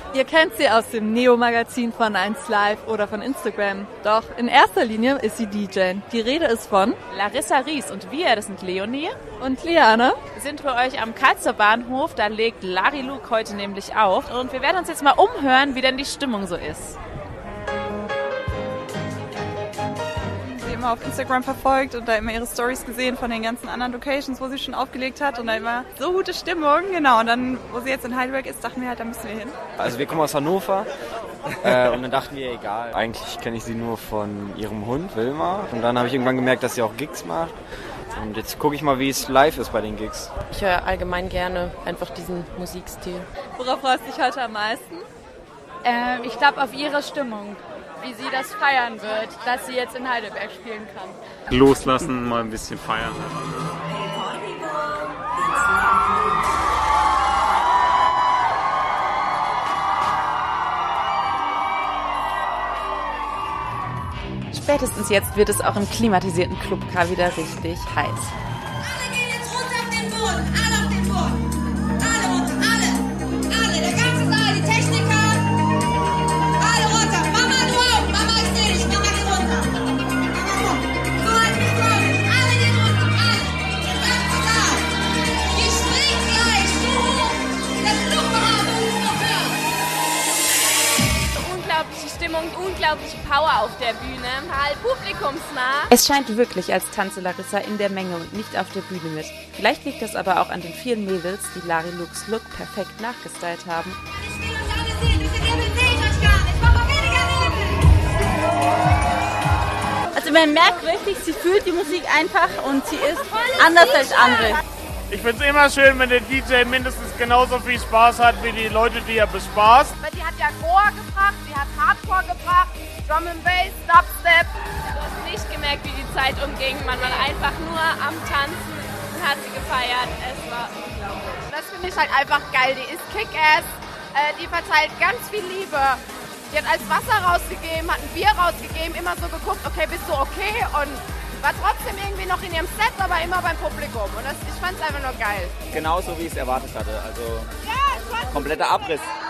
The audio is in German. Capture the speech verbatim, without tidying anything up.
Ihr kennt sie aus dem Neo-Magazin von eins Live oder von Instagram. Doch in erster Linie ist sie D J. Die Rede ist von Larissa Ries und wir, das sind Leonie und Liane. Wir sind für euch am Karlsruher Bahnhof, da legt Lari Luke heute nämlich auf. Und wir werden uns jetzt mal umhören, wie denn die Stimmung so ist. Immer auf Instagram verfolgt und da immer ihre Stories gesehen von den ganzen anderen Locations, wo sie schon aufgelegt hat und da immer so gute Stimmung, genau. Und dann, wo sie jetzt in Heidelberg ist, dachten wir halt, da müssen wir hin. Also wir kommen aus Hannover äh, und dann dachten wir, egal. Eigentlich kenne ich sie nur von ihrem Hund, Wilma. Und dann habe ich irgendwann gemerkt, dass sie auch Gigs macht. Und jetzt gucke ich mal, wie es live ist bei den Gigs. Ich höre allgemein gerne einfach diesen Musikstil. Worauf freust du dich heute am meisten? Ähm, ich glaube auf ihre Stimmung. Wie sie das feiern wird, dass sie jetzt in Heidelberg spielen kann. Loslassen, mal ein bisschen feiern. Spätestens jetzt wird es auch im klimatisierten Club K wieder richtig heiß. Alle gehen jetzt runter auf den Boden, alle auf den Boden. Alle runter, alle, alle, der ganze Saal, die Techniker. Alle runter, Mama, du auch, Mama, ich seh dich, Mama, geh runter. Mama, komm, so halt mich drauf, alle gehen runter, alle, der ganze Saal. Die springt gleich so hoch, das Luftbehaben ist noch höher. Unglaubliche Stimmung, unglaubliche Power auf der Bühne, halt publikumsnah. Es scheint wirklich, als tanze Larissa in der Menge und nicht auf der Bühne mit. Vielleicht liegt das aber auch an den vielen Mädels, die Lari Lukes Look perfekt nachgestylt haben. Ich will euch alle sehen, wie viel Nebel sehe ich euch gar nicht, mach mal weniger Nebel. Also man merkt wirklich, sie fühlt die Musik einfach und sie ist anders als andere. Ich finde es immer schön, wenn der D J mindestens genauso viel Spaß hat wie die Leute, die er bespaßt. Weil sie hat ja Core gebracht, sie hat Hardcore gebracht, Drum and Bass, Dubstep. Du hast nicht gemerkt, wie die Zeit umging. Man war einfach nur am Tanzen und hat sie gefeiert. Es war unglaublich. Das finde ich halt einfach geil. Die ist Kick-Ass, äh, die verteilt ganz viel Liebe. Die hat als Wasser rausgegeben, hat ein Bier rausgegeben, immer so geguckt, okay, bist du okay? Und war trotzdem irgendwie noch in ihrem Set, aber immer beim Publikum. Und das, ich fand es einfach nur geil. Genauso wie ich es erwartet hatte. Also Ja, schon. kompletter Abriss.